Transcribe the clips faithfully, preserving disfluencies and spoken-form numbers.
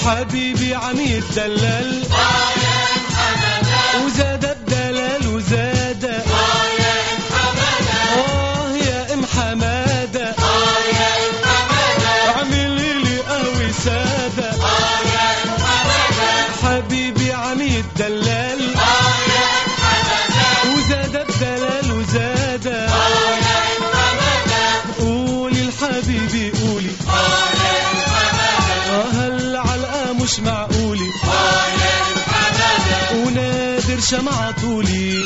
حبيبي عم يتدلل وزاد الدلال وزاد آه يا ام حمادة عملي لي قوي سادة حبيبي عم يتدلل وزاد الدلال وزاد قولي لحبيبي قولي هل علقة مش معقولي ونادر شمعة طولي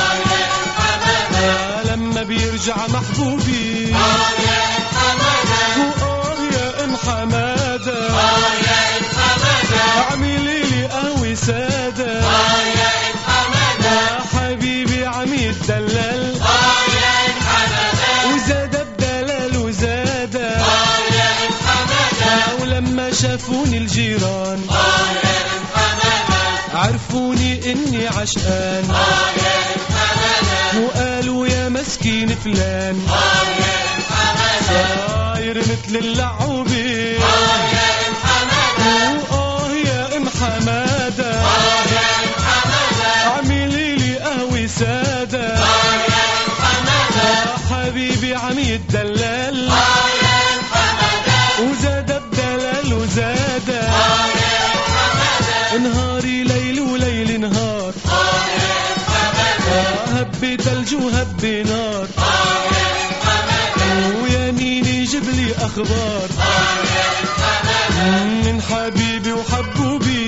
لما بيرجع محبوبي وآه يا ام حمادة اعملي لي قهوة سادة حبيبي عم يتدلل وزاد الدلال وزاد ولما شافوني الجيران عرفوني اني عشقان وقالوا يا مسكين فلان صاير مثل اللعوبي وآه يا ام حمادة اعملي لي قهوة سادة حبيبي عم يتدلل وزاد الدلال وزاد نهاري ليل وليل نهار هبي تلج وهبي نار ويميني جيب لي اخبار من حبيبي وحبوبي